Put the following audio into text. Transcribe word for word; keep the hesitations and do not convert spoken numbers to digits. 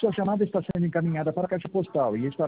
Sua chamada está sendo encaminhada para a caixa postal e estará